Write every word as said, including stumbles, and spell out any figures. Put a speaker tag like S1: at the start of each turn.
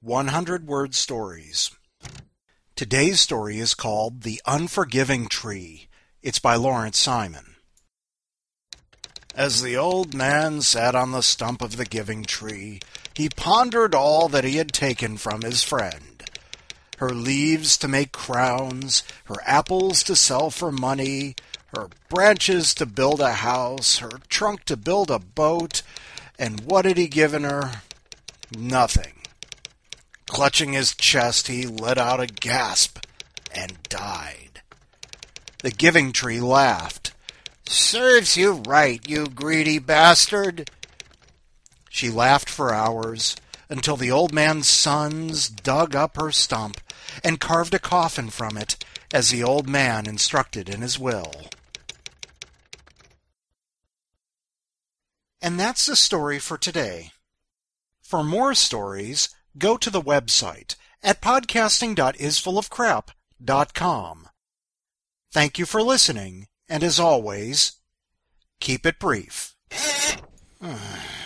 S1: hundred Word Stories. Today's story is called The Unforgiving Tree. It's by Lawrence Simon. As the old man sat on the stump of the giving tree, he pondered all that he had taken from his friend. Her leaves to make crowns, her apples to sell for money, her branches to build a house, her trunk to build a boat, and what had he given her? Nothing. Clutching his chest, he let out a gasp and died. The giving tree laughed. "Serves you right, you greedy bastard." She laughed for hours, until the old man's sons dug up her stump and carved a coffin from it, as the old man instructed in his will. And that's the story for today. For more stories, go to the website at podcasting dot isfullofcrap dot com. Thank you for listening, and as always, keep it brief.